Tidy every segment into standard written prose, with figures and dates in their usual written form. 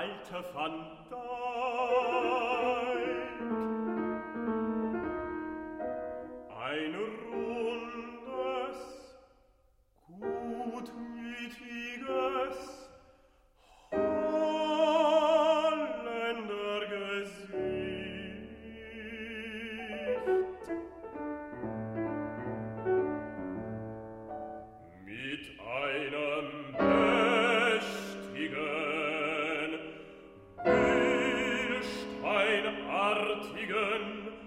alte Van Dyck. Ein rundes, gutmütiges Holländergesicht. Mit einem mächtigen, Ölsteinartigen,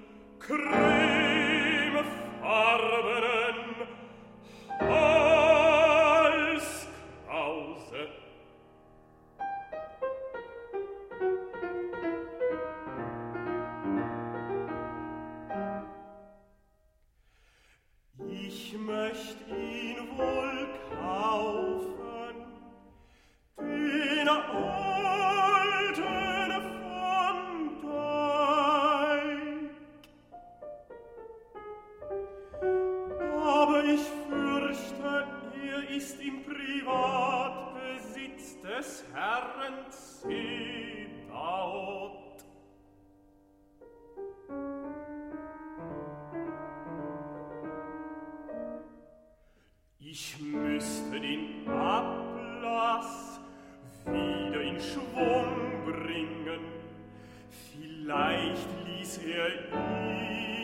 cremefarbenen Halskrause. Ich möcht ihn wohl kaufen, den alten Van Dyck. Aber ich fürchte, er ist im Privatbesitz des Herrn Zebaoth. Ich müsste den Ablass wieder in Schwung bringen. Vielleicht ließ er ihn